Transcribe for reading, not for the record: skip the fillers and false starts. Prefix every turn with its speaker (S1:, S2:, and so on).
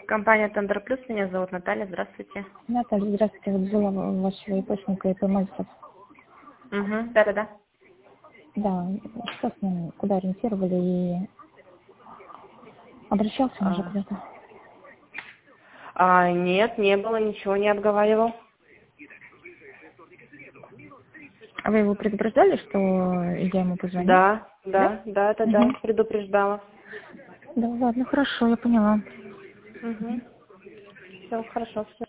S1: Компания Тендер Плюс, меня зовут Наталья, здравствуйте.
S2: Наталья, здравствуйте. Вот взяла вашего источника и Мальцев.
S1: Угу, да-да-да.
S2: Да, что с ним, куда ориентировали и обращался он уже куда-то?
S1: Нет, не было, ничего не отговаривал.
S2: А вы его предупреждали, что я ему позвоню?
S1: Да,
S2: Угу.
S1: предупреждала.
S2: Да, ладно, хорошо, я поняла.
S1: Угу. Все, хорошо, все.